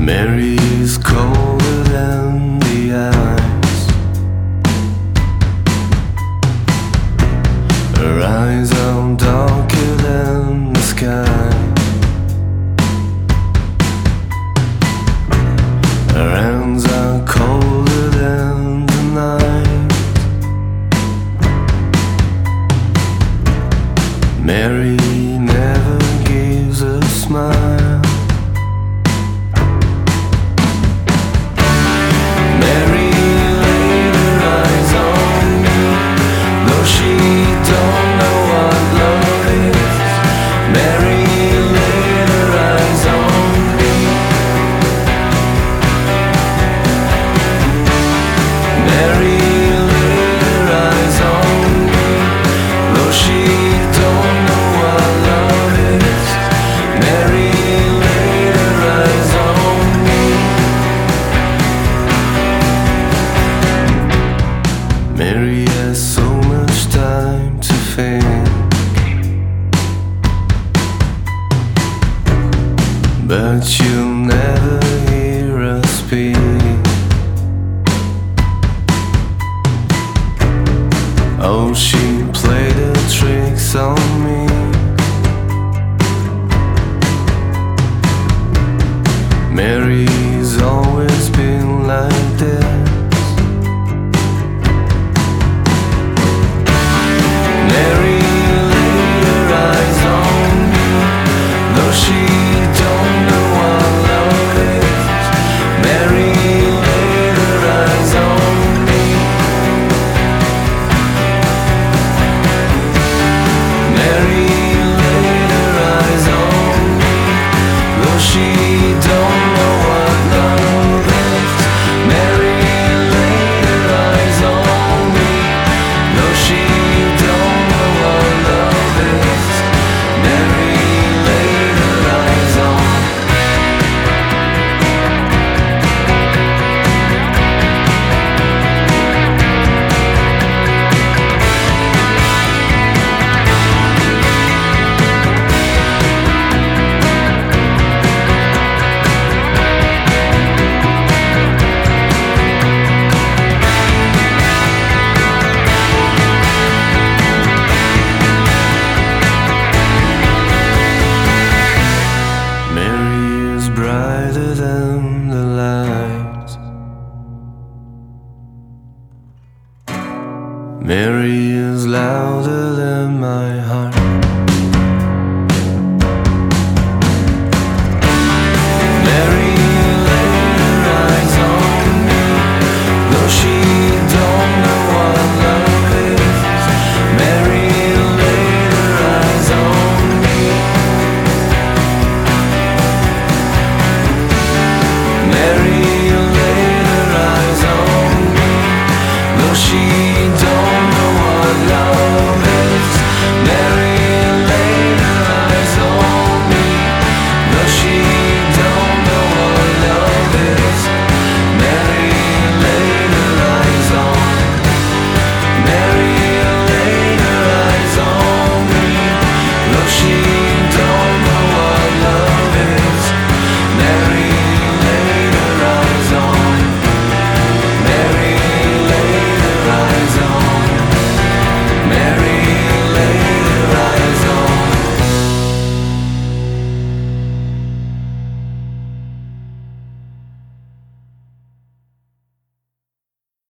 Mary is colder than the ice. Her eyes are darker than the sky. Her hands are colder than the night. Mary never gives a smile. Mary laid her eyes on me, though she don't know what love is. Mary laid her eyes on me. Mary laid her eyes on me, though she don't know what love is. Mary laid her eyes on me. Mary has so much time to think, but you'll never hear her speak. Oh, she played her tricks on me. Mary's always been like this. Mary laid her eyes on me, though she don't know what love is. Mary laid her eyes on me. Mary laid her eyes on me, though she don't know what love is. Mary laid her eyes on me, though she don't know what love is. Mary laid her eyes on me. Mary is brighter than the light. Mary is louder than my